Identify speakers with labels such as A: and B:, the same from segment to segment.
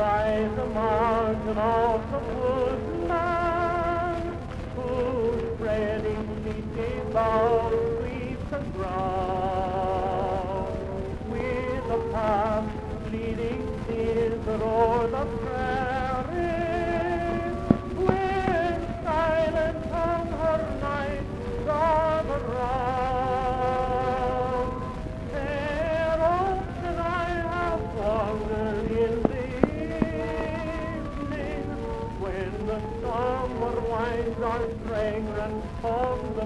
A: by the margin of the woodland, whose spreading leafy boughs sweep the ground, with a path leading thither o'er the prairies, when silent on her nights are around. There often I have wandered in the evening, when the summer winds are fragrant on the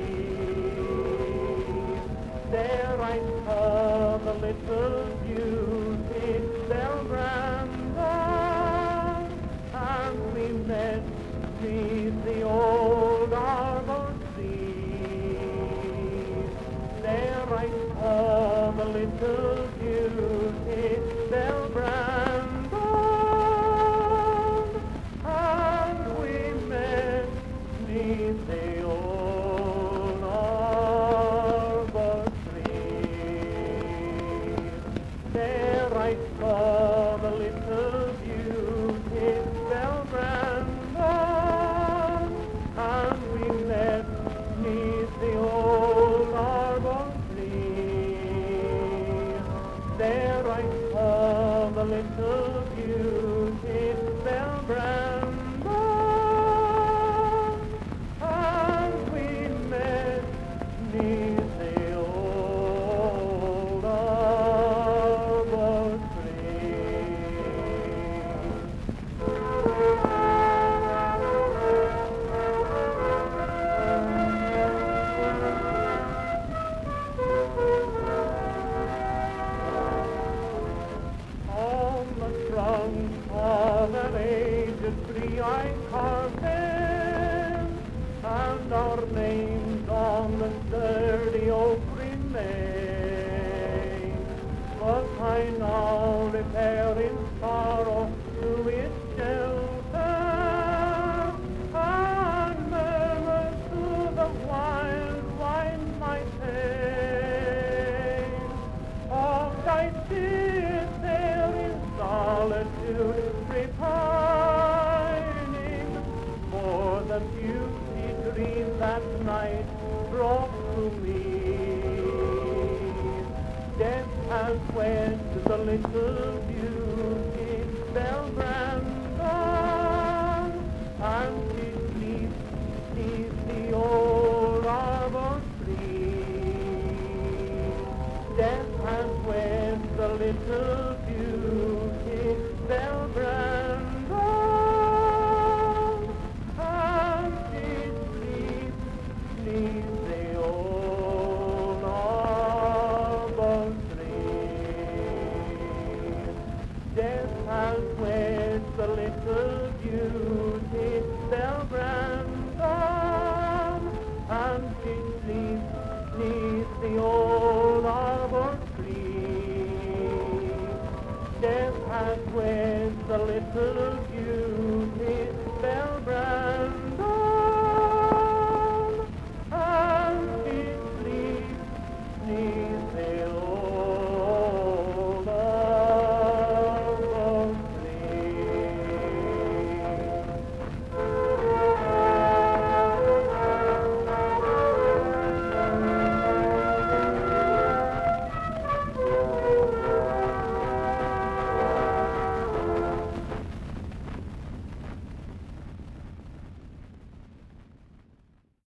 A: leaves. There I saw the little beauty, Belle Brandon, and we met beneath the old arbor trees. There I saw the little beauty, Belle Brandon, and we met beneath the old arbor trees. There I saw the little beauty, Belle Brandon, and we met beneath the old arbor tree. There I saw the little beauty, Belle Brandon, and we met beneath the old arbor On the trunk of an aged tree I carved them, and our names on the sturdy oak remain. But I now repair in sorrow to its shelter, and murmur to the wild wind my pain. Oft I sit there in solitude repining for the beauty dream that night brought to me. Death has wed the little beauty, Belle Brandon, and she sleeps beneath the old arbor tree. Death has wed the little beauty, Belle Brandon, and she sleeps beneath the old arbor tree. Death has wed the little beauty, Belle Brandon, and she sleeps beneath the old arbor tree. Death has wed the little beauty,